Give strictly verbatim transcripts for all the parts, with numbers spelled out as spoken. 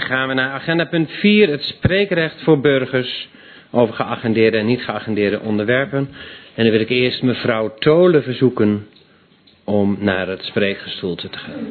gaan we naar agenda punt vier, het spreekrecht voor burgers over geagendeerde en niet geagendeerde onderwerpen. En dan wil ik eerst mevrouw Tolen verzoeken om naar het spreekgestoelte te gaan.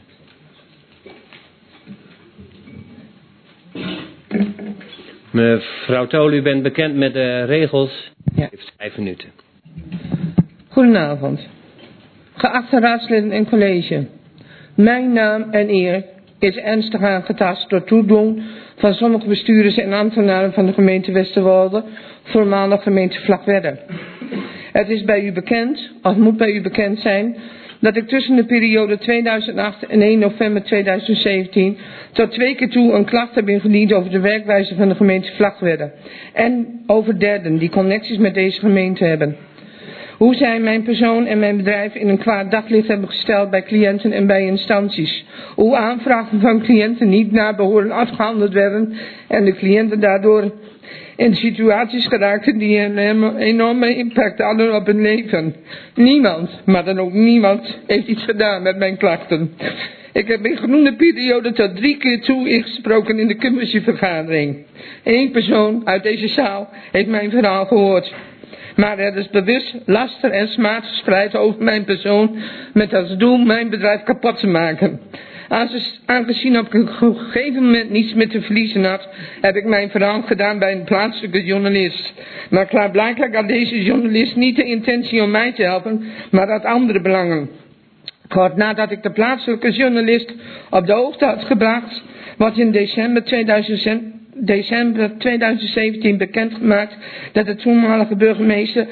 Mevrouw Tolen, u bent bekend met de regels. U heeft vijf minuten. Goedenavond. Geachte raadsleden en college. Mijn naam en eer is ernstig aangetast door toedoen van sommige bestuurders en ambtenaren van de gemeente Westerwolde, voormalig gemeente Vlagtwedde. Het is bij u bekend, of moet bij u bekend zijn, dat ik tussen de periode tweeduizend acht en één november tweeduizend zeventien tot twee keer toe een klacht heb ingediend over de werkwijze van de gemeente Vlagtwedde en over derden die connecties met deze gemeente hebben. Hoe zij mijn persoon en mijn bedrijf in een kwaad daglicht hebben gesteld bij cliënten en bij instanties. Hoe aanvragen van cliënten niet naar behoren afgehandeld werden en de cliënten daardoor in situaties geraakten die een enorme impact hadden op hun leven. Niemand, maar dan ook niemand, heeft iets gedaan met mijn klachten. Ik heb in genoemde periode tot drie keer toe ingesproken in de commissievergadering. Eén persoon uit deze zaal heeft mijn verhaal gehoord. Maar er is bewust laster en smaad verspreid over mijn persoon met als doel mijn bedrijf kapot te maken. Aangezien op een gegeven moment niets meer te verliezen had, heb ik mijn verhaal gedaan bij een plaatselijke journalist. Maar klaarblijkelijk had deze journalist niet de intentie om mij te helpen, maar had andere belangen. Kort nadat ik de plaatselijke journalist op de hoogte had gebracht, was in december tweeduizend december tweeduizend zeventien bekendgemaakt dat de toenmalige burgemeester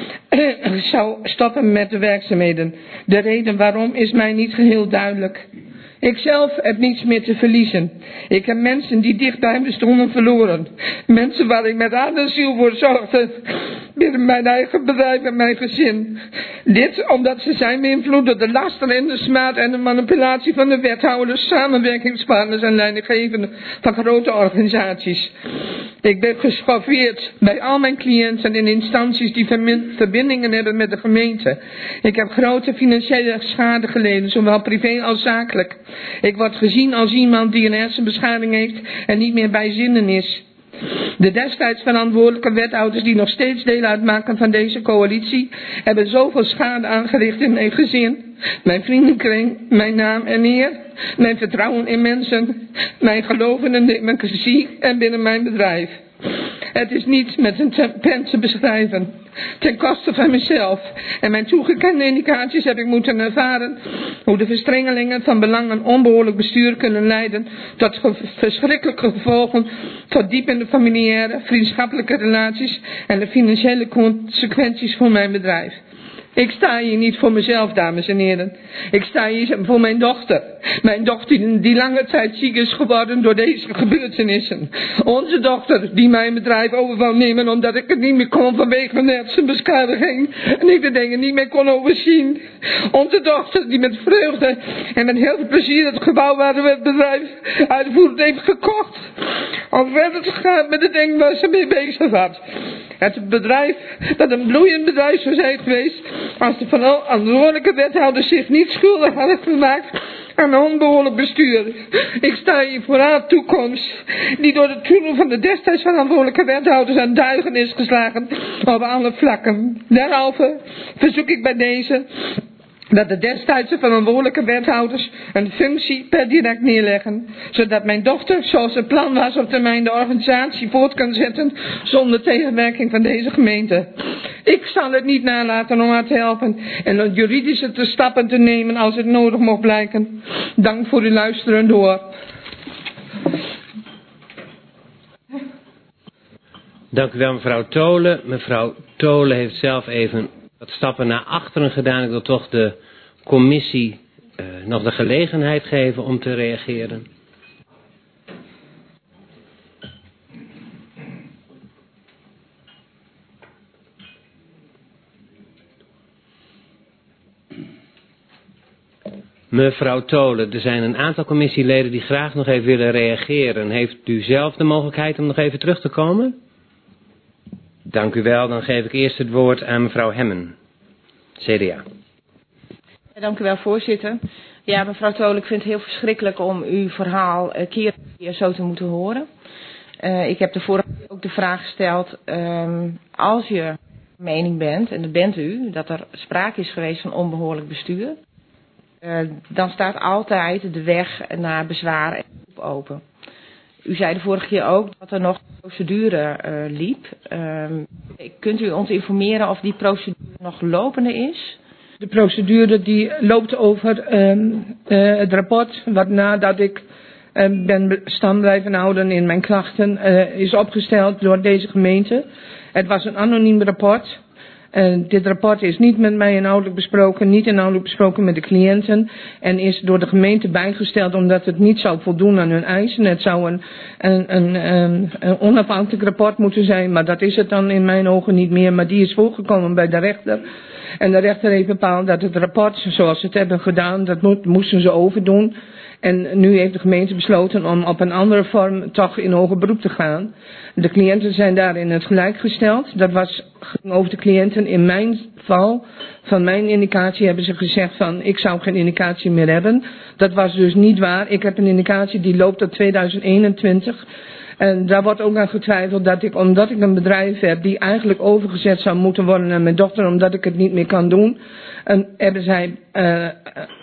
zou stoppen met de werkzaamheden. De reden waarom is mij niet geheel duidelijk. Ik zelf heb niets meer te verliezen. Ik heb mensen die dichtbij me stonden verloren. Mensen waar ik met hart en ziel voor zorgde. Binnen mijn eigen bedrijf en mijn gezin. Dit omdat ze zijn beïnvloed door de laster en de smaad en de manipulatie van de wethouders, samenwerkingspartners en leidinggevenden van grote organisaties. Ik ben geschoffeerd bij al mijn cliënten en instanties die verbindingen hebben met de gemeente. Ik heb grote financiële schade geleden, zowel privé als zakelijk. Ik word gezien als iemand die een hersenbeschadiging heeft en niet meer bij zinnen is. De destijds verantwoordelijke wethouders die nog steeds deel uitmaken van deze coalitie hebben zoveel schade aangericht in mijn gezin, mijn vriendenkring, mijn naam en eer, mijn vertrouwen in mensen, mijn geloof in de democratie en binnen mijn bedrijf. Het is niet met een pen te beschrijven. Ten koste van mezelf en mijn toegekende indicaties heb ik moeten ervaren hoe de verstrengelingen van belang en onbehoorlijk bestuur kunnen leiden tot ge- verschrikkelijke gevolgen tot diep in de familiaire, vriendschappelijke relaties en de financiële consequenties voor mijn bedrijf. Ik sta hier niet voor mezelf, dames en heren. Ik sta hier voor mijn dochter. Mijn dochter die lange tijd ziek is geworden door deze gebeurtenissen. Onze dochter die mijn bedrijf over wou nemen omdat ik het niet meer kon vanwege mijn hersenbeschadiging. En ik de dingen niet meer kon overzien. Onze dochter die met vreugde en met heel veel plezier het gebouw waar we het bedrijf uitvoerend heeft gekocht. Om verder te gaan met de dingen waar ze mee bezig was. Het bedrijf dat een bloeiend bedrijf zou zijn geweest als de verantwoordelijke wethouders zich niet schuldig hadden gemaakt aan onbehoorlijk bestuur. Ik sta hier voor haar toekomst die door de toedoen van de destijds verantwoordelijke wethouders aan duigen is geslagen op alle vlakken. Derhalve verzoek ik bij deze dat de destijdse verantwoordelijke wethouders een functie per direct neerleggen, zodat mijn dochter, zoals het plan was, op termijn de organisatie voort kan zetten zonder tegenwerking van deze gemeente. Ik zal het niet nalaten om haar te helpen en juridische te stappen te nemen als het nodig mocht blijken. Dank voor uw luisteren door. Dank u wel, mevrouw Tolen. Mevrouw Tolen heeft zelf even wat stappen naar achteren gedaan. Ik wil toch de commissie uh, nog de gelegenheid geven om te reageren. Mevrouw Tolen, er zijn een aantal commissieleden die graag nog even willen reageren. Heeft u zelf de mogelijkheid om nog even terug te komen? Dank u wel. Dan geef ik eerst het woord aan mevrouw Hemmen, C D A. Ja, dank u wel, voorzitter. Ja, mevrouw Tolen, ik vind het heel verschrikkelijk om uw verhaal uh, keer op keer zo te moeten horen. Uh, ik heb de vorige keer ook de vraag gesteld, um, als je mening bent, en dat bent u, dat er sprake is geweest van onbehoorlijk bestuur, uh, dan staat altijd de weg naar bezwaar en beroep open. U zei de vorige keer ook dat er nog een procedure uh, liep. Um, kunt u ons informeren of die procedure nog lopende is? De procedure die loopt over um, uh, het rapport wat nadat ik uh, ben stand blijven houden in mijn klachten uh, is opgesteld door deze gemeente. Het was een anoniem rapport. Uh, dit rapport is niet met mij inhoudelijk besproken, niet inhoudelijk besproken met de cliënten en is door de gemeente bijgesteld omdat het niet zou voldoen aan hun eisen. Het zou een, een, een, een, een onafhankelijk rapport moeten zijn, maar dat is het dan in mijn ogen niet meer. Maar die is voorgekomen bij de rechter. En de rechter heeft bepaald dat het rapport, zoals ze het hebben gedaan, dat mo- moesten ze overdoen. En nu heeft de gemeente besloten om op een andere vorm toch in hoger beroep te gaan. De cliënten zijn daarin het gelijk gesteld. Dat was over de cliënten. In mijn val, van mijn indicatie, hebben ze gezegd van ik zou geen indicatie meer hebben. Dat was dus niet waar. Ik heb een indicatie die loopt tot tweeduizend eenentwintig. En daar wordt ook aan getwijfeld dat ik, omdat ik een bedrijf heb die eigenlijk overgezet zou moeten worden naar mijn dochter, omdat ik het niet meer kan doen, en hebben zij uh, uh,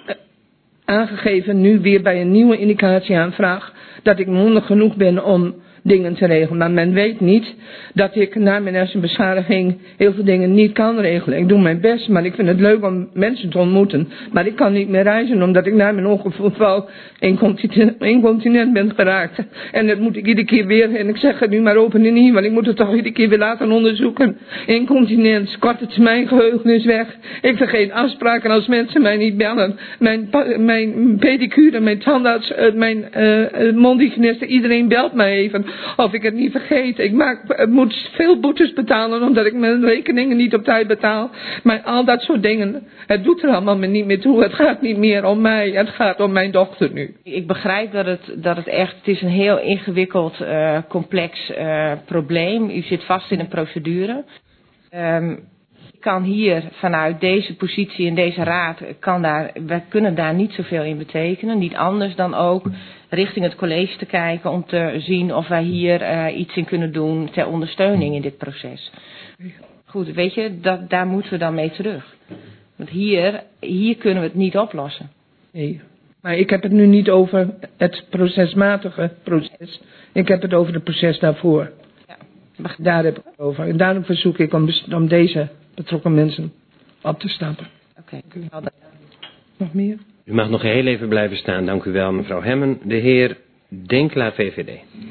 aangegeven nu weer bij een nieuwe indicatieaanvraag dat ik mondig genoeg ben om dingen te regelen. Maar men weet niet dat ik na mijn hersenbeschadiging heel veel dingen niet kan regelen. Ik doe mijn best, maar ik vind het leuk om mensen te ontmoeten. Maar ik kan niet meer reizen omdat ik na mijn ongeval incontinent, incontinent ben geraakt. En dat moet ik iedere keer weer, en ik zeg het nu maar open en niet, want ik moet het toch iedere keer weer laten onderzoeken. Incontinent, korte termijn geheugen is weg. Ik vergeet afspraken als mensen mij niet bellen. Mijn, mijn pedicure, mijn tandarts, mijn uh, mondhygiëniste, iedereen belt mij even. Of ik het niet vergeet. Ik maak, moet veel boetes betalen omdat ik mijn rekeningen niet op tijd betaal. Maar al dat soort dingen. Het doet er allemaal niet meer toe. Het gaat niet meer om mij. Het gaat om mijn dochter nu. Ik begrijp dat het, dat het echt, het is een heel ingewikkeld, uh, complex uh, probleem. U zit vast in een procedure. Um, ik kan hier vanuit deze positie in deze raad, kan daar, wij kunnen daar niet zoveel in betekenen. Niet anders dan ook richting het college te kijken om te zien of wij hier uh, iets in kunnen doen ter ondersteuning in dit proces. Goed, weet je, dat, daar moeten we dan mee terug. Want hier, hier kunnen we het niet oplossen. Nee, maar ik heb het nu niet over het procesmatige proces. Ik heb het over het proces daarvoor. Ja. Daar heb ik het over. En daarom verzoek ik om, om deze betrokken mensen op te stappen. Oké. Okay. Nog meer? U mag nog heel even blijven staan. Dank u wel, mevrouw Hemmen. De heer Denkla, V V D.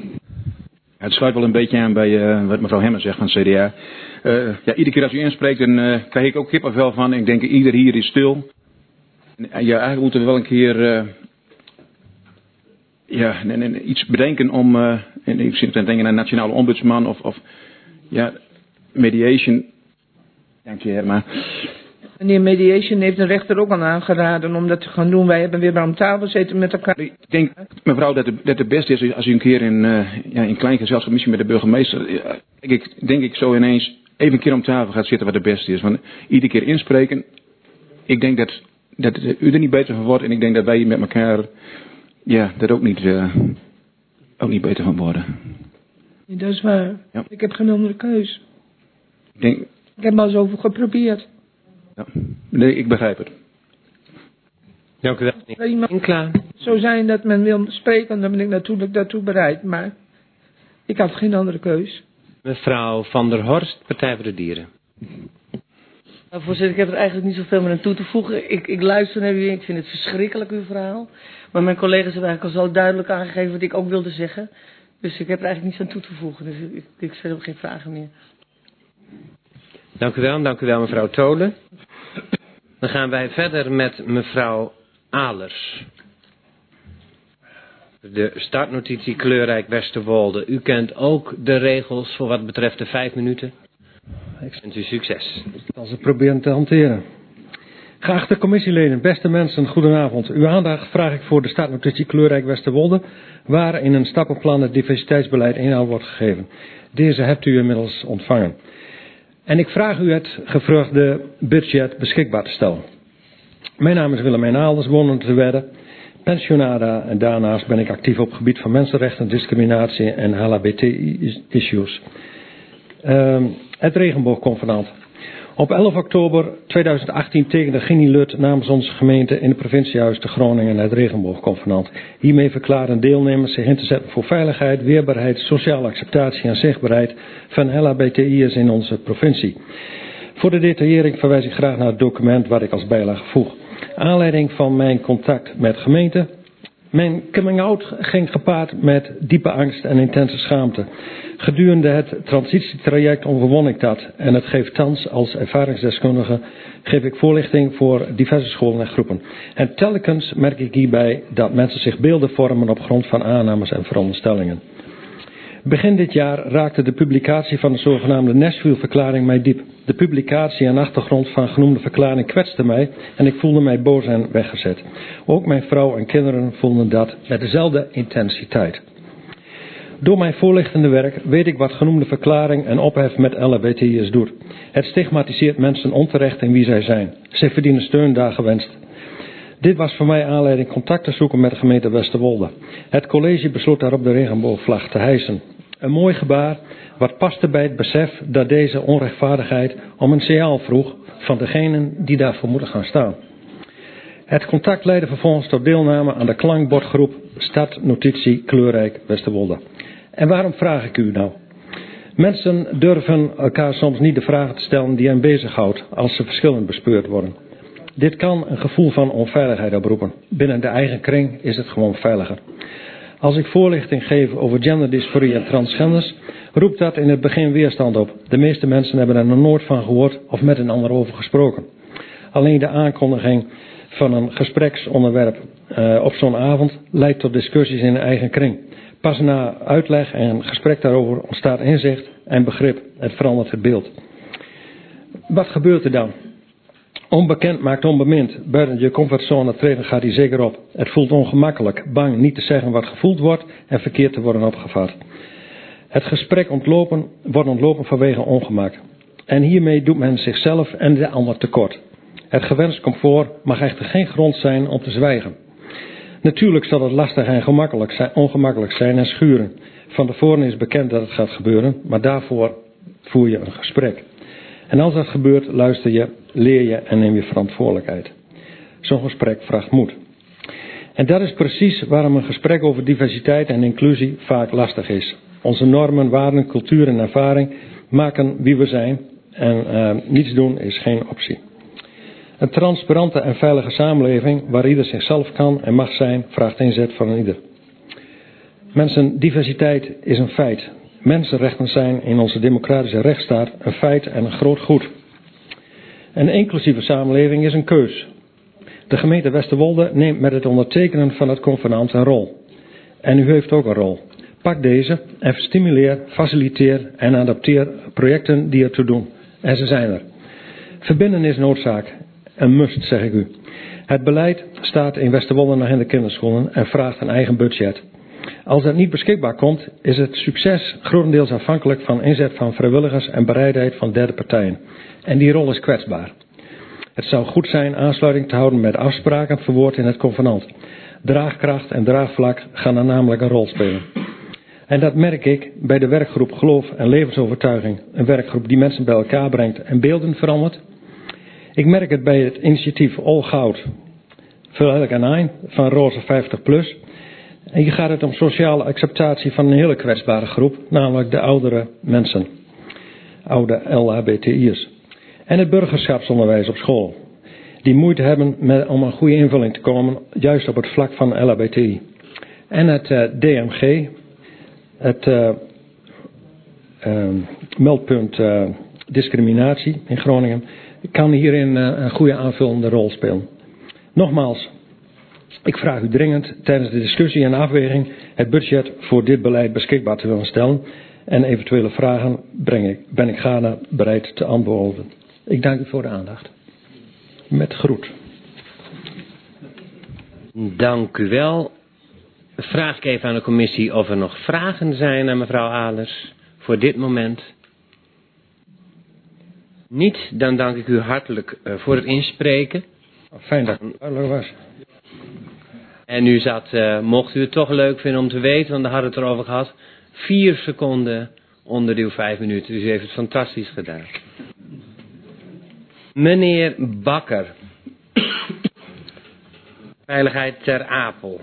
Het sluit wel een beetje aan bij uh, wat mevrouw Hemmen zegt van het C D A. Uh, ja, iedere keer als u inspreekt, dan uh, krijg ik ook kippenvel van. Ik denk, ieder hier is stil. En, ja, eigenlijk moeten we wel een keer uh, ja, en, en iets bedenken om, uh, en ik zit te denken aan nationale ombudsman of, of ja, mediation. Dank je, Herma. Meneer Mediation heeft de rechter ook al aangeraden om dat te gaan doen. Wij hebben weer aan tafel zitten met elkaar. Ik denk, mevrouw, dat het, dat het beste is als u een keer in, uh, ja, in klein gezelschap, misschien met de burgemeester, uh, denk, ik, denk ik zo ineens even een keer om tafel gaat zitten wat het beste is. Want iedere keer inspreken, ik denk dat, dat u er niet beter van wordt en ik denk dat wij met elkaar, ja, dat ook niet, uh, ook niet beter van worden. Ja, dat is waar. Ja. Ik heb geen andere keus. Ik denk... Ik heb maar zoveel geprobeerd. Ja. Nee, ik begrijp het. Dank u wel. Klaar. Zo zijn dat men wil spreken, dan ben ik natuurlijk daartoe bereid. Maar ik had geen andere keus. Mevrouw Van der Horst, Partij voor de Dieren. Nou, voorzitter, ik heb er eigenlijk niet zoveel meer aan toe te voegen. Ik, ik luister naar u en ik vind het verschrikkelijk, uw verhaal. Maar mijn collega's hebben eigenlijk al zo duidelijk aangegeven wat ik ook wilde zeggen. Dus ik heb er eigenlijk niets aan toe te voegen. Dus ik, ik stel ook geen vragen meer. Dank u wel, dank u wel mevrouw Tolen. Dan gaan wij verder met mevrouw Alers. De startnotitie Kleurrijk Westerwolde. U kent ook de regels voor wat betreft de vijf minuten. Ik wens u succes. Ik zal ze proberen te hanteren. Geachte commissieleden, beste mensen, goedenavond. Uw aandacht vraag ik voor de startnotitie Kleurrijk Westerwolde, waar in een stappenplan het diversiteitsbeleid inhoud wordt gegeven. Deze hebt u inmiddels ontvangen. En ik vraag u het gevraagde budget beschikbaar te stellen. Mijn naam is Willemijn Aalders, woon te Wedde, pensionada en daarnaast ben ik actief op het gebied van mensenrechten, discriminatie en L H B T I-issues. Uh, het regenboogconvenant. Op elf oktober tweeduizend achttien tekende Ginny Lut namens onze gemeente in het provinciehuis te Groningen het regenboogconvenant. Hiermee verklaren deelnemers zich in te zetten voor veiligheid, weerbaarheid, sociale acceptatie en zichtbaarheid van L H B T I'ers in onze provincie. Voor de detaillering verwijs ik graag naar het document waar ik als bijlage voeg. Aanleiding van mijn contact met gemeente. Mijn coming-out ging gepaard met diepe angst en intense schaamte. Gedurende het transitietraject overwon ik dat en het geeft thans als ervaringsdeskundige geef ik voorlichting voor diverse scholen en groepen. En telkens merk ik hierbij dat mensen zich beelden vormen op grond van aannames en veronderstellingen. Begin dit jaar raakte de publicatie van de zogenaamde Nashville-verklaring mij diep. De publicatie en achtergrond van genoemde verklaring kwetste mij en ik voelde mij boos en weggezet. Ook mijn vrouw en kinderen voelden dat met dezelfde intensiteit. Door mijn voorlichtende werk weet ik wat genoemde verklaring en ophef met L H B T I'ers doet. Het stigmatiseert mensen onterecht in wie zij zijn. Zij verdienen steun daar gewenst. Dit was voor mij aanleiding contact te zoeken met de gemeente Westerwolde. Het college besloot daarop de regenboogvlag te hijsen. Een mooi gebaar wat paste bij het besef dat deze onrechtvaardigheid om een signaal vroeg van degenen die daarvoor moeten gaan staan. Het contact leidde vervolgens tot deelname aan de klankbordgroep Stad Notitie Kleurrijk Westerwolde. En waarom vraag ik u nou? Mensen durven elkaar soms niet de vragen te stellen die hen bezighoudt als ze verschillend bespeurd worden. Dit kan een gevoel van onveiligheid oproepen. Binnen de eigen kring is het gewoon veiliger. Als ik voorlichting geef over genderdysforie en transgenders, roept dat in het begin weerstand op. De meeste mensen hebben er nog nooit van gehoord of met een ander over gesproken. Alleen de aankondiging van een gespreksonderwerp uh, op zo'n avond leidt tot discussies in de eigen kring. Pas na uitleg en gesprek daarover ontstaat inzicht en begrip. Het verandert het beeld. Wat gebeurt er dan? Onbekend maakt onbemind. Buiten je comfortzone treden gaat hij zeker op. Het voelt ongemakkelijk, bang niet te zeggen wat gevoeld wordt en verkeerd te worden opgevat. Het gesprek ontlopen, wordt ontlopen vanwege ongemak. En hiermee doet men zichzelf en de ander tekort. Het gewenst comfort mag echter geen grond zijn om te zwijgen. Natuurlijk zal het lastig en gemakkelijk zijn, ongemakkelijk zijn en schuren. Van tevoren is bekend dat het gaat gebeuren, maar daarvoor voer je een gesprek. En als dat gebeurt, luister je, leer je en neem je verantwoordelijkheid. Zo'n gesprek vraagt moed. En dat is precies waarom een gesprek over diversiteit en inclusie vaak lastig is. Onze normen, waarden, cultuur en ervaring maken wie we zijn en uh, niets doen is geen optie. Een transparante en veilige samenleving waar ieder zichzelf kan en mag zijn, vraagt inzet van een ieder. Mensen, diversiteit is een feit. Mensenrechten zijn in onze democratische rechtsstaat een feit en een groot goed. Een inclusieve samenleving is een keus. De gemeente Westerwolde neemt met het ondertekenen van het convenant een rol. En u heeft ook een rol. Pak deze en stimuleer, faciliteer en adapteer projecten die ertoe doen. En ze zijn er. Verbinden is noodzaak. Een must, zeg ik u. Het beleid staat in Westerwolde nog in de kinderschoenen en vraagt een eigen budget. Als dat niet beschikbaar komt, is het succes grotendeels afhankelijk van inzet van vrijwilligers en bereidheid van derde partijen. En die rol is kwetsbaar. Het zou goed zijn aansluiting te houden met afspraken verwoord in het convenant. Draagkracht en draagvlak gaan er namelijk een rol spelen. En dat merk ik bij de werkgroep Geloof en Levensovertuiging. Een werkgroep die mensen bij elkaar brengt en beelden verandert. Ik merk het bij het initiatief All Goud, Vul elk aan een van Roze vijftig plus. En hier gaat het om sociale acceptatie van een hele kwetsbare groep, namelijk de oudere mensen. Oude L H B T I'ers. En het burgerschapsonderwijs op school. Die moeite hebben met, om een goede invulling te komen, juist op het vlak van L H B T I. En het uh, D M G, het uh, uh, meldpunt uh, discriminatie in Groningen, kan hierin uh, een goede aanvullende rol spelen. Nogmaals, ik vraag u dringend tijdens de discussie en afweging het budget voor dit beleid beschikbaar te willen stellen. En eventuele vragen breng ik, ben ik gaarne bereid te antwoorden. Ik dank u voor de aandacht. Met groet. Dank u wel. Vraag ik even aan de commissie of er nog vragen zijn aan mevrouw Alers voor dit moment. Niet, dan dank ik u hartelijk voor het inspreken. Fijn dat het duidelijk was. En u zat, uh, mocht u het toch leuk vinden om te weten, want daar hadden we het erover gehad, vier seconden onder uw vijf minuten. Dus u heeft het fantastisch gedaan. Meneer Bakker. Veiligheid ter Apel.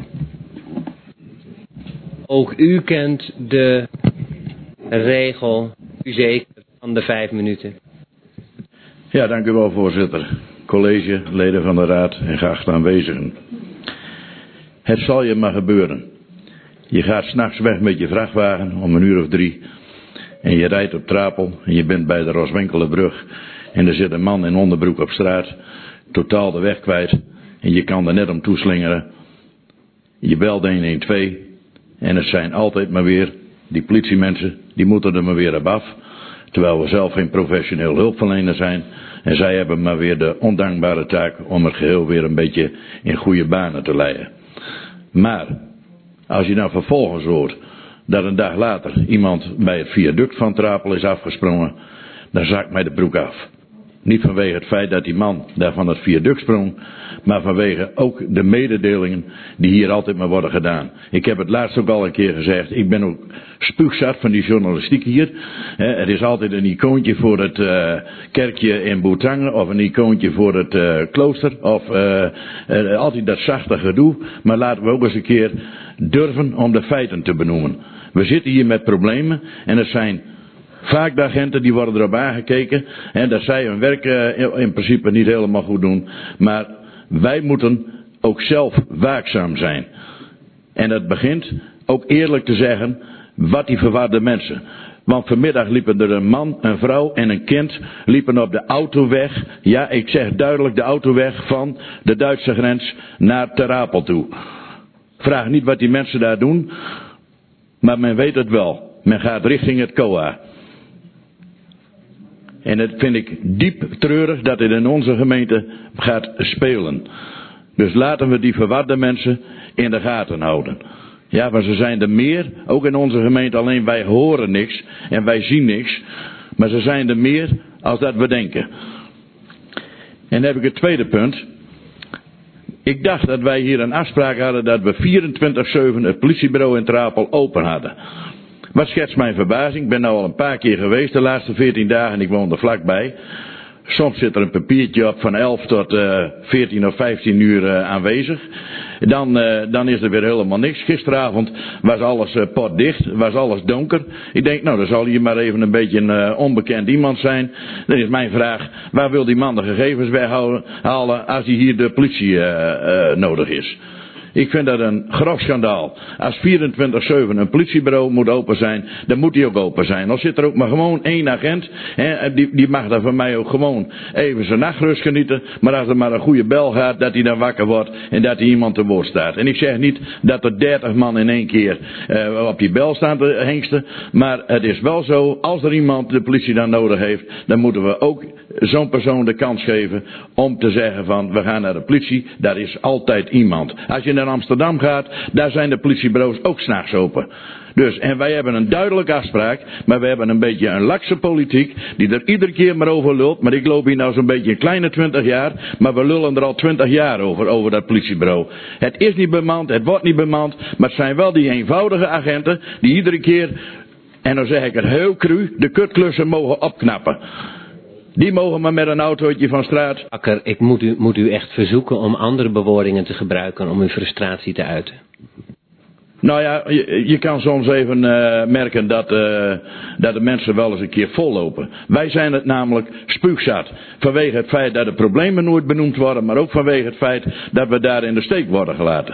Ook u kent de regel, u zeker, van de vijf minuten. Ja, dank u wel, voorzitter. College, leden van de raad en geachte aanwezigen. Het zal je maar gebeuren. Je gaat 's nachts weg met je vrachtwagen om een uur of drie. En je rijdt op Trapel en je bent bij de Roswinkelenbrug. En er zit een man in onderbroek op straat, totaal de weg kwijt. En je kan er net om toeslingeren. Je belt honderdtwaalf en het zijn altijd maar weer die politiemensen, die moeten er maar weer op af. Terwijl we zelf geen professioneel hulpverlener zijn. En zij hebben maar weer de ondankbare taak om het geheel weer een beetje in goede banen te leiden. Maar, als je nou vervolgens hoort dat een dag later iemand bij het viaduct van Trapel is afgesprongen, dan zakt mij de broek af. Niet vanwege het feit dat die man daar van het viaduct sprong, maar vanwege ook de mededelingen die hier altijd maar worden gedaan. Ik heb het laatst ook al een keer gezegd, ik ben ook spuugzat van die journalistiek hier. Het is altijd een icoontje voor het uh, kerkje in Boetangen of een icoontje voor het uh, klooster of uh, uh, altijd dat zachte gedoe. Maar laten we ook eens een keer durven om de feiten te benoemen. We zitten hier met problemen en het zijn vaak de agenten die worden erop aangekeken en dat zij hun werk uh, in principe niet helemaal goed doen. Maar wij moeten ook zelf waakzaam zijn. En dat begint ook eerlijk te zeggen wat die verwarde mensen. Want vanmiddag liepen er een man, een vrouw en een kind liepen op de autoweg. Ja, ik zeg duidelijk de autoweg van de Duitse grens naar Ter Apel toe. Vraag niet wat die mensen daar doen, maar men weet het wel. Men gaat richting het C O A. En dat vind ik diep treurig dat dit in onze gemeente gaat spelen. Dus laten we die verwarde mensen in de gaten houden. Ja, maar ze zijn er meer, ook in onze gemeente, alleen wij horen niks en wij zien niks. Maar ze zijn er meer als dat we denken. En dan heb ik het tweede punt. Ik dacht dat wij hier een afspraak hadden dat we vierentwintig zeven het politiebureau in Trapel open hadden. Wat schetst mijn verbazing? Ik ben nou al een paar keer geweest de laatste veertien dagen en ik woon er vlakbij. Soms zit er een papiertje op van elf tot uh, veertien of vijftien uur uh, aanwezig. Dan, uh, dan is er weer helemaal niks. Gisteravond was alles uh, potdicht, was alles donker. Ik denk, nou, dan zal hier maar even een beetje een uh, onbekend iemand zijn. Dan is mijn vraag, waar wil die man de gegevens weghalen als hij hier de politie uh, uh, nodig is? Ik vind dat een grof schandaal. Als vierentwintig zeven een politiebureau moet open zijn, dan moet die ook open zijn. Dan zit er ook maar gewoon één agent. Hè, die, die mag daar van mij ook gewoon even zijn nachtrust genieten. Maar als er maar een goede bel gaat, dat hij dan wakker wordt en dat hij iemand te woord staat. En ik zeg niet dat er dertig man in één keer uh, op die bel staan te hengsten. Maar het is wel zo, als er iemand de politie dan nodig heeft, dan moeten we ook zo'n persoon de kans geven om te zeggen van, we gaan naar de politie, daar is altijd iemand. Als je naar Amsterdam gaat, daar zijn de politiebureaus ook 's nachts open. Dus, en wij hebben een duidelijke afspraak, maar we hebben een beetje een lakse politiek, die er iedere keer maar over lult. Maar ik loop hier nou zo'n beetje een kleine twintig jaar, maar we lullen er al twintig jaar over, over dat politiebureau. Het is niet bemand, het wordt niet bemand, maar het zijn wel die eenvoudige agenten, die iedere keer, en dan zeg ik het heel cru, de kutklussen mogen opknappen. Die mogen maar met een autootje van straat. Bakker, ik moet u, moet u echt verzoeken om andere bewoordingen te gebruiken om uw frustratie te uiten. Nou ja, je, je kan soms even uh, merken dat, uh, dat de mensen wel eens een keer vollopen. Wij zijn het namelijk spuugzat. Vanwege het feit dat de problemen nooit benoemd worden, maar ook vanwege het feit dat we daar in de steek worden gelaten.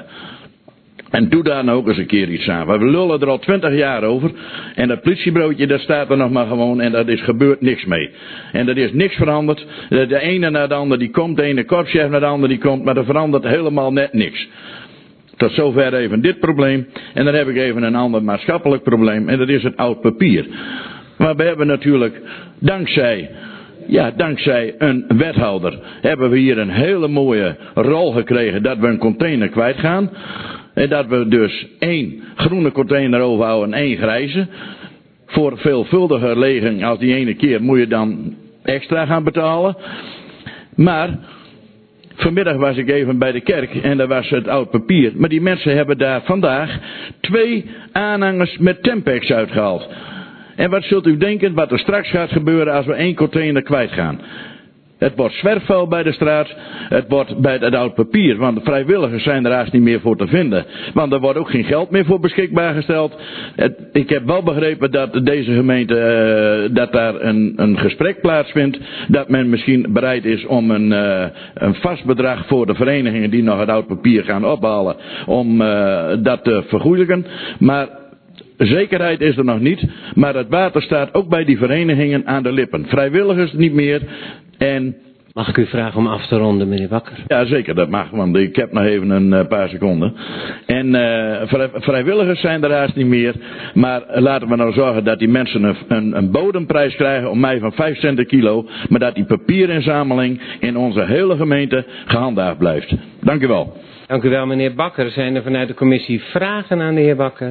En doe daar nou ook eens een keer iets aan. We lullen er al twintig jaar over. En dat politiebroodje, dat staat er nog maar gewoon. En daar is gebeurd niks mee. En er is niks veranderd. De ene naar de ander die komt. De ene korpschef naar de ander die komt. Maar er verandert helemaal net niks. Tot zover even dit probleem. En dan heb ik even een ander maatschappelijk probleem. En dat is het oud papier. Maar we hebben natuurlijk, dankzij... Ja, dankzij een wethouder hebben we hier een hele mooie rol gekregen dat we een container kwijtgaan. En dat we dus één groene container overhouden en één grijze. Voor veelvuldige leging als die ene keer moet je dan extra gaan betalen. Maar Vanmiddag was ik even bij de kerk en daar was het oud papier. Maar die mensen hebben daar vandaag twee aanhangers met Tempex uitgehaald. En wat zult u denken wat er straks gaat gebeuren als we één container kwijtgaan? Het wordt zwerfvuil bij de straat, het wordt bij het oud papier, want de vrijwilligers zijn er haast niet meer voor te vinden. Want er wordt ook geen geld meer voor beschikbaar gesteld. Het, ik heb wel begrepen dat deze gemeente, uh, dat daar een, een gesprek plaatsvindt, dat men misschien bereid is om een, uh, een vast bedrag voor de verenigingen die nog het oud papier gaan ophalen, om uh, dat te vergoedigen. Maar zekerheid is er nog niet, maar het water staat ook bij die verenigingen aan de lippen. Vrijwilligers niet meer. En mag ik u vragen om af te ronden, meneer Bakker? Ja, zeker, dat mag, want ik heb nog even een uh, paar seconden. En uh, vrij, vrijwilligers zijn er haast niet meer. Maar laten we nou zorgen dat die mensen een, een, een bodemprijs krijgen om mij van vijf cent per kilo. Maar dat die papierinzameling in onze hele gemeente gehandhaafd blijft. Dank u wel. Dank u wel, meneer Bakker. Zijn er vanuit de commissie vragen aan de heer Bakker?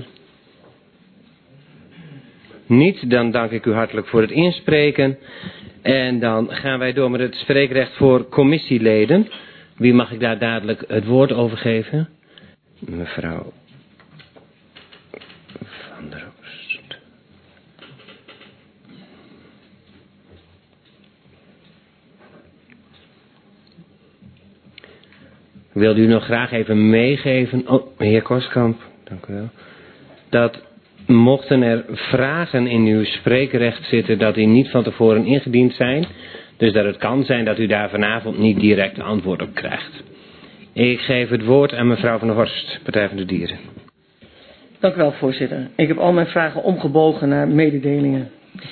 Niet, dan dank ik u hartelijk voor het inspreken. En dan gaan wij door met het spreekrecht voor commissieleden. Wie mag ik daar dadelijk het woord over geven? Mevrouw Van der Oost. Wilde u nog graag even meegeven? Oh, heer Koskamp, dank u wel. Dat mochten er vragen in uw spreekrecht zitten dat die niet van tevoren ingediend zijn. Dus dat het kan zijn dat u daar vanavond niet direct antwoord op krijgt. Ik geef het woord aan mevrouw Van der Horst, Partij van de Dieren. Dank u wel, voorzitter. Ik heb al mijn vragen omgebogen naar mededelingen.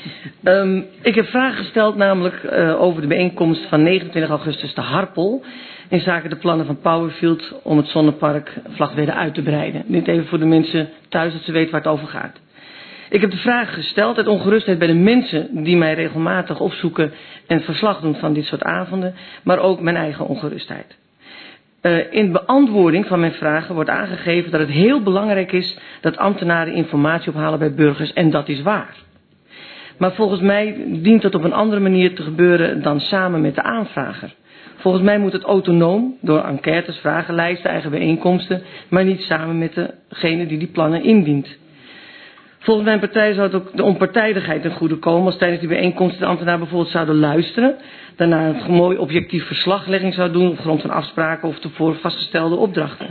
Um, ik heb vragen gesteld namelijk uh, over de bijeenkomst van negenentwintig augustus te Harpel. In zaken de plannen van Powerfield om het zonnepark Vlagtwedde uit te breiden. Dit even voor de mensen thuis dat ze weten waar het over gaat. Ik heb de vraag gesteld uit ongerustheid bij de mensen die mij regelmatig opzoeken en verslag doen van dit soort avonden. Maar ook mijn eigen ongerustheid. Uh, in beantwoording van mijn vragen wordt aangegeven dat het heel belangrijk is dat ambtenaren informatie ophalen bij burgers en dat is waar. Maar volgens mij dient dat op een andere manier te gebeuren dan samen met de aanvrager. Volgens mij moet het autonoom, door enquêtes, vragenlijsten, eigen bijeenkomsten, maar niet samen met degene die die plannen indient. Volgens mijn partij zou het ook de onpartijdigheid ten goede komen als tijdens die bijeenkomsten de ambtenaren bijvoorbeeld zouden luisteren, daarna een mooi objectief verslaglegging zou doen op grond van afspraken of tevoren vastgestelde opdrachten.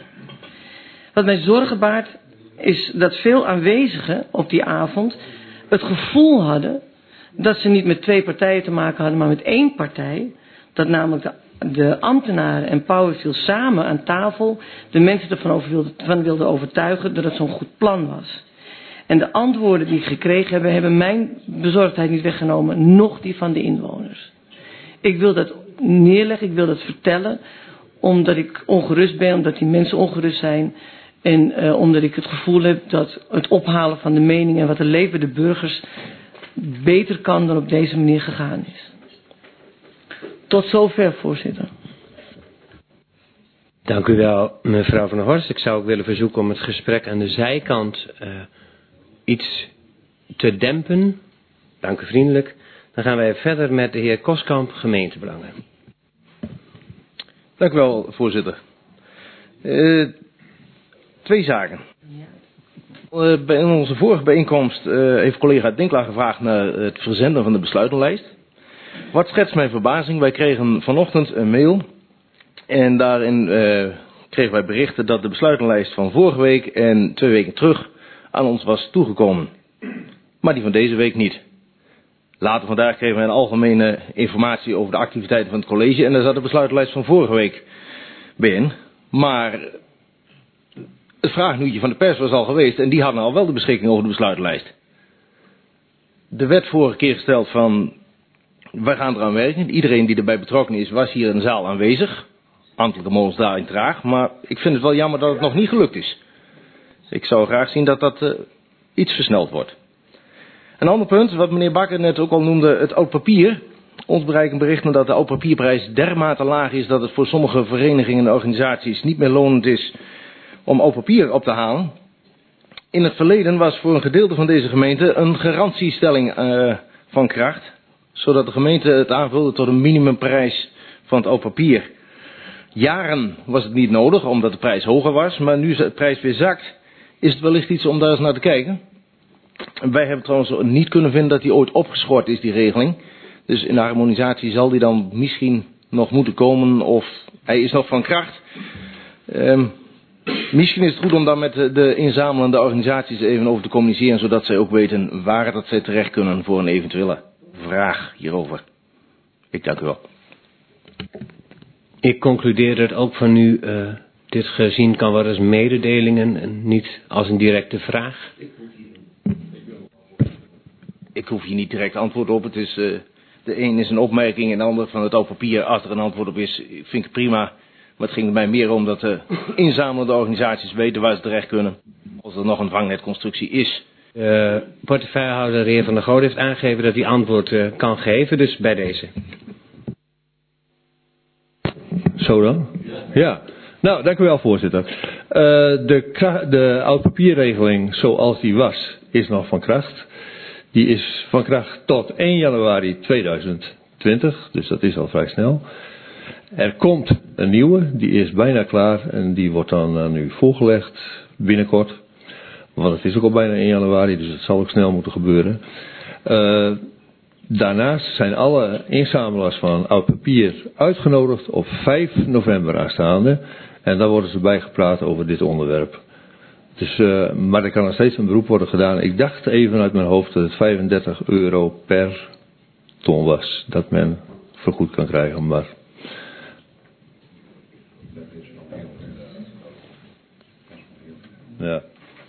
Wat mij zorgen baart is dat veel aanwezigen op die avond het gevoel hadden dat ze niet met twee partijen te maken hadden, maar met één partij, dat namelijk de de ambtenaren en Powerfield samen aan tafel de mensen ervan over wilden, van wilden overtuigen dat het zo'n goed plan was. En de antwoorden die ik gekregen heb, hebben mijn bezorgdheid niet weggenomen, noch die van de inwoners. Ik wil dat neerleggen, ik wil dat vertellen, omdat ik ongerust ben, omdat die mensen ongerust zijn. En uh, omdat ik het gevoel heb dat het ophalen van de mening en wat er leeft bij de burgers beter kan dan op deze manier gegaan is. Tot zover, voorzitter. Dank u wel, mevrouw Van der Horst. Ik zou ook willen verzoeken om het gesprek aan de zijkant uh, iets te dempen. Dank u vriendelijk. Dan gaan wij verder met de heer Koskamp, gemeentebelangen. Dank u wel, voorzitter. Uh, twee zaken. Uh, bij onze vorige bijeenkomst uh, heeft collega Dinklaar gevraagd naar het verzenden van de besluitenlijst. Wat schetst mijn verbazing? Wij kregen vanochtend een mail en daarin uh, kregen wij berichten dat de besluitenlijst van vorige week en twee weken terug aan ons was toegekomen. Maar die van deze week niet. Later vandaag kregen wij een algemene informatie over de activiteiten van het college en daar zat de besluitenlijst van vorige week bij in. Maar het vraagnuurtje van de pers was al geweest en die hadden al wel de beschikking over de besluitenlijst. Er werd vorige keer gesteld van, wij gaan eraan werken. Iedereen die erbij betrokken is, was hier in de zaal aanwezig. Ambtelijke molens daarin traag, maar ik vind het wel jammer dat het nog niet gelukt is. Ik zou graag zien dat dat uh, iets versneld wordt. Een ander punt, wat meneer Bakker net ook al noemde, het oud papier. Ons bereiken berichten dat de oud papierprijs dermate laag is dat het voor sommige verenigingen en organisaties niet meer lonend is om oud papier op te halen. In het verleden was voor een gedeelte van deze gemeente een garantiestelling uh, van kracht, zodat de gemeente het aanvulde tot een minimumprijs van het oud papier. jaren was het niet nodig, omdat de prijs hoger was. Maar nu de prijs weer zakt, is het wellicht iets om daar eens naar te kijken. Wij hebben trouwens niet kunnen vinden dat die ooit opgeschort is, die regeling. Dus in de harmonisatie zal die dan misschien nog moeten komen, of hij is nog van kracht. Um, misschien is het goed om daar met de, de inzamelende organisaties even over te communiceren, zodat zij ook weten waar dat zij terecht kunnen voor een eventuele vraag hierover. Ik dank u wel. Ik concludeer dat ook van u uh, dit gezien kan worden als mededelingen en niet als een directe vraag. Ik hoef hier niet direct antwoord op. Het is, uh, de een is een opmerking en de ander van het oud papier. Als er een antwoord op is, vind ik prima. Maar het ging er mij meer om dat de inzamelende organisaties weten waar ze terecht kunnen. Als er nog een vangnetconstructie is. De uh, portefeuillehouder, de heer Van der Goot, heeft aangegeven dat hij antwoord uh, kan geven. Dus bij deze. Zo dan? Ja. Nou, dank u wel, voorzitter. Uh, de, de oud-papierregeling zoals die was, is nog van kracht. Die is van kracht tot één januari tweeduizend twintig, dus dat is al vrij snel. Er komt een nieuwe, die is bijna klaar en die wordt dan aan u voorgelegd binnenkort. Want het is ook al bijna één januari, dus het zal ook snel moeten gebeuren. Uh, daarnaast zijn alle inzamelaars van oud papier uitgenodigd op vijf november aanstaande. En dan worden ze bijgepraat over dit onderwerp. Dus, uh, maar er kan nog steeds een beroep worden gedaan. Ik dacht even uit mijn hoofd dat het vijfendertig euro per ton was. Dat men vergoed kan krijgen, maar... Ja.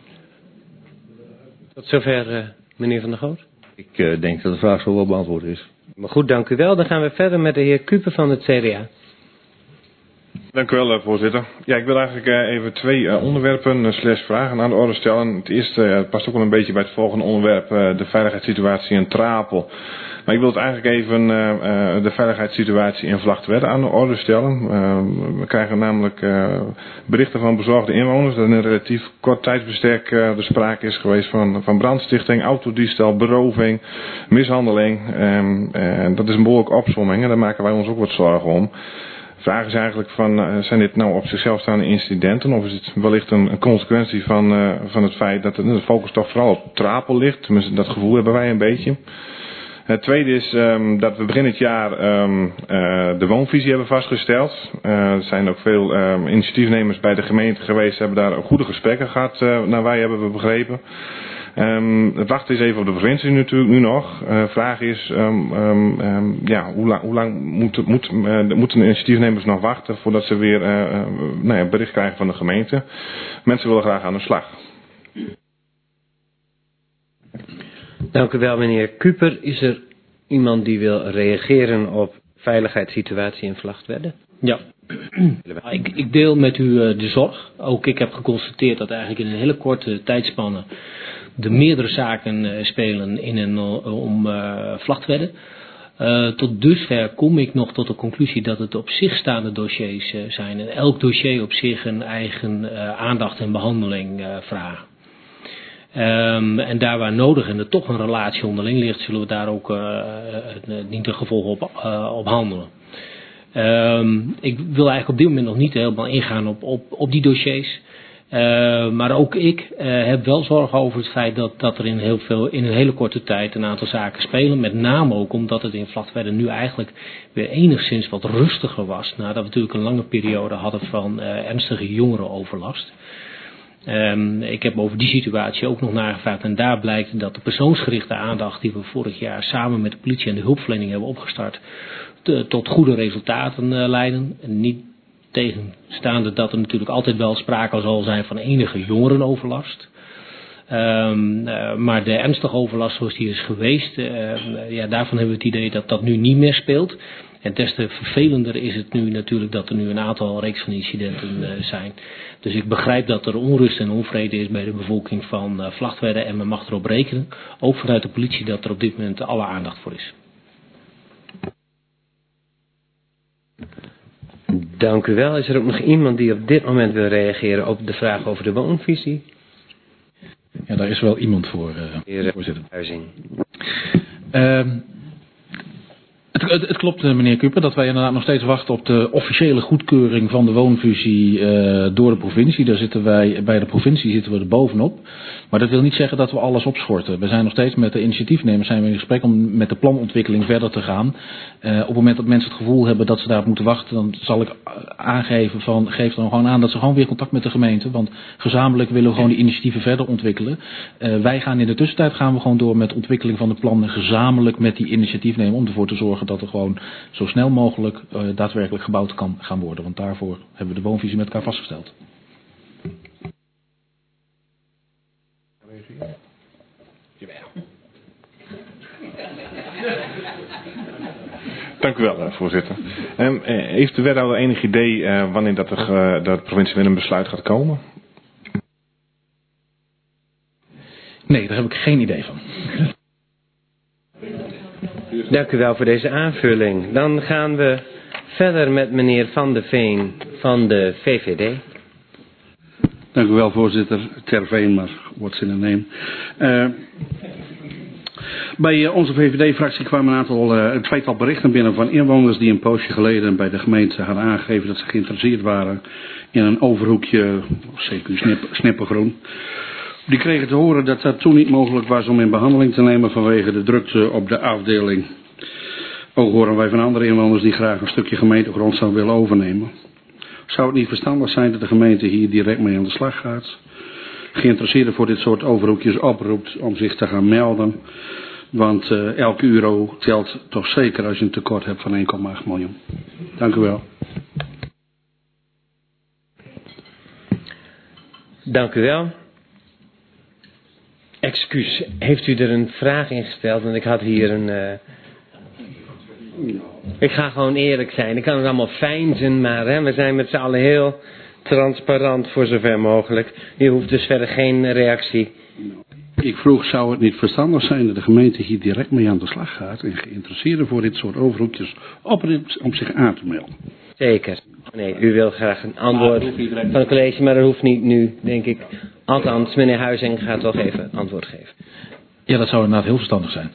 Tot zover, uh, meneer Van der Goot. Ik uh, denk dat de vraag zo wel beantwoord is. Maar goed, dank u wel. Dan gaan we verder met de heer Kuper van het C D A. Dank u wel, voorzitter. Ja, ik wil eigenlijk uh, even twee uh, onderwerpen uh, slash vragen aan de orde stellen. Het eerste uh, past ook wel een beetje bij het volgende onderwerp, uh, de veiligheidssituatie in Trapel. Maar ik wil het eigenlijk even uh, uh, de veiligheidssituatie in Vlagtwedde aan de orde stellen. Uh, we krijgen namelijk uh, berichten van bezorgde inwoners dat in een relatief kort tijdsbestek uh, er sprake is geweest van, van brandstichting, autodiefstal, beroving, mishandeling. Um, uh, dat is een behoorlijke opsomming en daar maken wij ons ook wat zorgen om. De vraag is eigenlijk van, uh, zijn dit nou op zichzelf staande incidenten of is het wellicht een, een consequentie van, uh, van het feit dat de focus toch vooral op Trapel ligt. Tenminste, dat gevoel hebben wij een beetje. Het tweede is um, dat we begin het jaar um, uh, de woonvisie hebben vastgesteld. Uh, er zijn ook veel um, initiatiefnemers bij de gemeente geweest, hebben daar ook goede gesprekken gehad, uh, naar wij hebben we begrepen. Um, het wachten is even op de provincie natuurlijk nu nog. De uh, vraag is, um, um, um, ja, hoe lang, hoe lang moet, moet, uh, moeten de initiatiefnemers nog wachten voordat ze weer uh, uh, nou ja, bericht krijgen van de gemeente. Mensen willen graag aan de slag. Dank u wel, meneer Kuper. Is er iemand die wil reageren op veiligheidssituatie in Vlagtwedde? Ja, ik, ik deel met u uh, de zorg. Ook ik heb geconstateerd dat eigenlijk in een hele korte tijdspanne de meerdere zaken uh, spelen in en uh, om uh, Vlagtwedde. Uh, tot dusver kom ik nog tot de conclusie dat het op zich staande dossiers uh, zijn. En elk dossier op zich een eigen uh, aandacht en behandeling uh, vraagt. Um, en daar waar nodig en er toch een relatie onderling ligt, zullen we daar ook uh, niet de gevolgen op, uh, op handelen. Um, ik wil eigenlijk op dit moment nog niet helemaal ingaan op, op, op die dossiers. Uh, maar ook ik uh, heb wel zorgen over het feit dat, dat er in, heel veel, in een hele korte tijd een aantal zaken spelen. Met name ook omdat het in Vlagtwedde nu eigenlijk weer enigszins wat rustiger was. Nadat we natuurlijk een lange periode hadden van uh, ernstige jongerenoverlast. Um, ik heb over die situatie ook nog nagevraagd en daar blijkt dat de persoonsgerichte aandacht die we vorig jaar samen met de politie en de hulpverlening hebben opgestart te, tot goede resultaten uh, leiden. En niet tegenstaande dat er natuurlijk altijd wel sprake zal zijn van enige jongerenoverlast. Um, uh, maar de ernstige overlast zoals die is geweest, uh, ja, daarvan hebben we het idee dat dat nu niet meer speelt. En des te vervelender is het nu natuurlijk dat er nu een aantal reeks van incidenten uh, zijn. Dus ik begrijp dat er onrust en onvrede is bij de bevolking van uh, Vlagtwedde en men mag erop rekenen, ook vanuit de politie, dat er op dit moment alle aandacht voor is. Dank u wel. Is er ook nog iemand die op dit moment wil reageren op de vraag over de woonvisie? Ja, daar is wel iemand voor, uh, Heer voorzitter. Huizing. Uh, Het, het, het klopt, meneer Kuper, dat wij inderdaad nog steeds wachten op de officiële goedkeuring van de woonfusie uh, door de provincie. Daar zitten wij, bij de provincie zitten we er bovenop. Maar dat wil niet zeggen dat we alles opschorten. We zijn nog steeds met de initiatiefnemers zijn we in gesprek om met de planontwikkeling verder te gaan. Uh, op het moment dat mensen het gevoel hebben dat ze daarop moeten wachten, dan zal ik aangeven van, geef dan gewoon aan dat ze gewoon weer contact met de gemeente. Want gezamenlijk willen we gewoon die initiatieven verder ontwikkelen. Uh, wij gaan in de tussentijd gaan we gewoon door met de ontwikkeling van de plannen gezamenlijk met die initiatiefnemer om ervoor te zorgen dat er gewoon zo snel mogelijk uh, daadwerkelijk gebouwd kan gaan worden. Want daarvoor hebben we de woonvisie met elkaar vastgesteld. Dank u wel, voorzitter. Um, heeft de wethouder enig idee uh, wanneer dat, er, uh, dat de provincie met een besluit gaat komen? Nee, daar heb ik geen idee van. Dank u wel voor deze aanvulling. Dan gaan we verder met meneer Van der Veen van de V V D. Dank u wel, voorzitter. Ter Veen, maar what's in the name. Uh, bij uh, onze V V D-fractie kwamen een aantal, uh, een tweetal berichten binnen van inwoners die een poosje geleden bij de gemeente hadden aangegeven dat ze geïnteresseerd waren in een overhoekje, C Q snip, snippergroen. Die kregen te horen dat dat toen niet mogelijk was om in behandeling te nemen vanwege de drukte op de afdeling. Ook horen wij van andere inwoners die graag een stukje gemeentegrond zouden willen overnemen. Zou het niet verstandig zijn dat de gemeente hier direct mee aan de slag gaat? Geïnteresseerden voor dit soort overhoekjes oproept om zich te gaan melden. Want uh, elke euro telt toch zeker als je een tekort hebt van één komma acht miljoen. Dank u wel. Dank u wel. Excuus, heeft u er een vraag in gesteld? Want ik had hier een... Uh... Ik ga gewoon eerlijk zijn. Ik kan het allemaal feinzen, maar hè, we zijn met z'n allen heel transparant voor zover mogelijk. U hoeft dus verder geen reactie. Ik vroeg, zou het niet verstandig zijn dat de gemeente hier direct mee aan de slag gaat en geïnteresseerden voor dit soort overhoekjes oproept om zich aan te melden? Zeker. Nee, u wil graag een antwoord van het college, maar dat hoeft niet nu, denk ik. Althans, meneer Huizing gaat toch even antwoord geven. Ja, dat zou inderdaad heel verstandig zijn.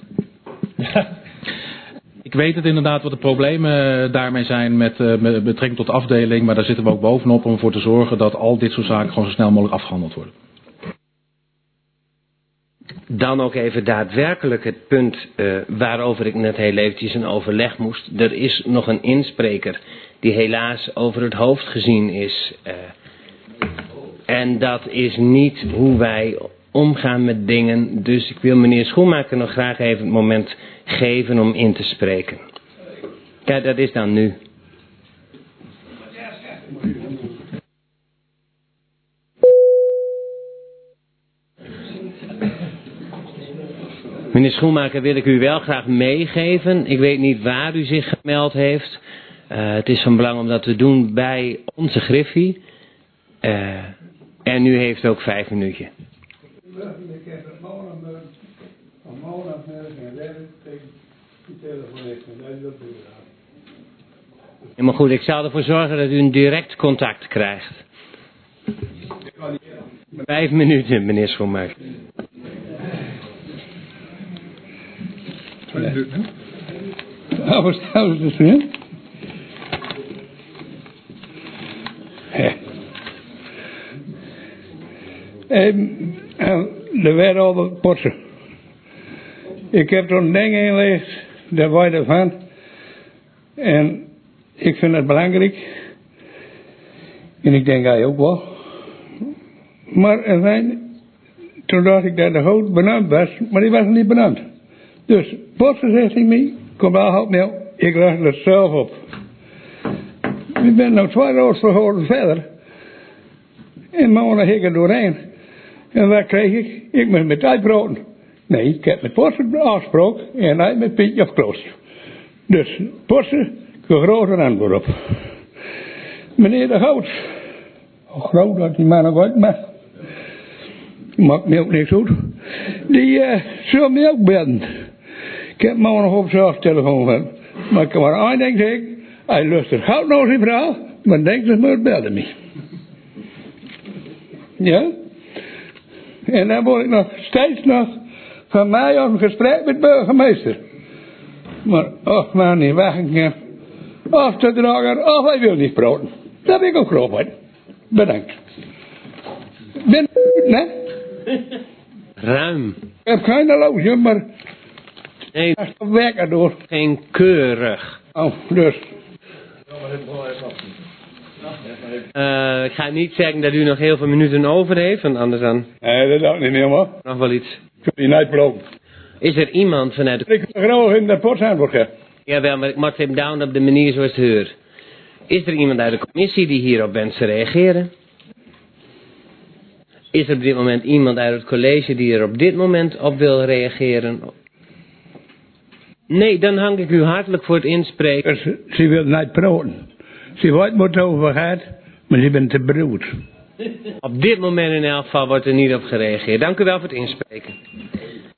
Ik weet het inderdaad wat de problemen daarmee zijn met, uh, met betrekking tot de afdeling, maar daar zitten we ook bovenop om ervoor te zorgen dat al dit soort zaken gewoon zo snel mogelijk afgehandeld worden. Dan ook even daadwerkelijk het punt uh, waarover ik net heel eventjes een overleg moest. Er is nog een inspreker die helaas over het hoofd gezien is. Uh, en dat is niet hoe wij omgaan met dingen. Dus ik wil meneer Schoenmaker nog graag even het moment geven om in te spreken. Kijk, dat is dan nu. Meneer Schoenmaker, wil ik u wel graag meegeven. Ik weet niet waar u zich gemeld heeft. Uh, het is van belang om dat te doen bij onze Griffie. Uh, en u heeft ook vijf minuutjes. Helemaal goed, ik zal ervoor zorgen dat u een direct contact krijgt. Vijf minuten, meneer Schoenmaker. Ja, wat staan we dus weer? En er werden al de potsen. Ik heb er een ding ingelegd, daar wij ervan. En ik vind het belangrijk. En ik denk hij ook wel. Maar er zijn, toen dacht ik dat de hout benamd was, maar die was niet benamd. Dus potsen zegt hij me, kom daar help me, ik leg het zelf op. Ik ben nou twee roostverhoren verder. En morgen ging ik er doorheen. En wat kreeg ik? Ik moest met uitbroden. Nee, ik heb met potsen afgesproken en hij met Pietje of Kloosje. Dus potsen, grote antwoord op. Meneer de Hout. Oh, groot dat die man nog uit mag. Maakt me ook niks uit. Die uh, zal me ook bellen. Ik heb morgen nog op zijn telefoon gehad. Maar ik kan maar aan denken, ik, hij luistert gauw nog zijn verhaal, maar denkt ze moet bellen me. Ja? En dan word ik nog steeds nog van mij op een gesprek met de burgemeester. Maar, och man, niet weg. Of de drager, of hij wil niet praten. Dat heb ik ook geloof in. Bedankt. Ben hè? Ruim. Ik heb geen loge, maar... Nee, werk erdoor. Geen keurig. Oh, dus. Uh, ik ga niet zeggen dat u nog heel veel minuten over heeft, want anders dan... Nee, dat ook niet helemaal. Nog wel iets. Ik heb niet praten. Is er iemand vanuit de... Ik wil graag in de pot antwoord geven. Jawel, maar ik mag het even down op de manier zoals het hoort. Is er iemand uit de commissie die hierop wenst te reageren? Is er op dit moment iemand uit het college die er op dit moment op wil reageren? Nee, dan hang ik u hartelijk voor het inspreken. Dus, ze wil niet praten. Ze weet wat het over gaat, maar ze bent te broed. Op dit moment in elk geval wordt er niet op gereageerd. Dank u wel voor het inspreken.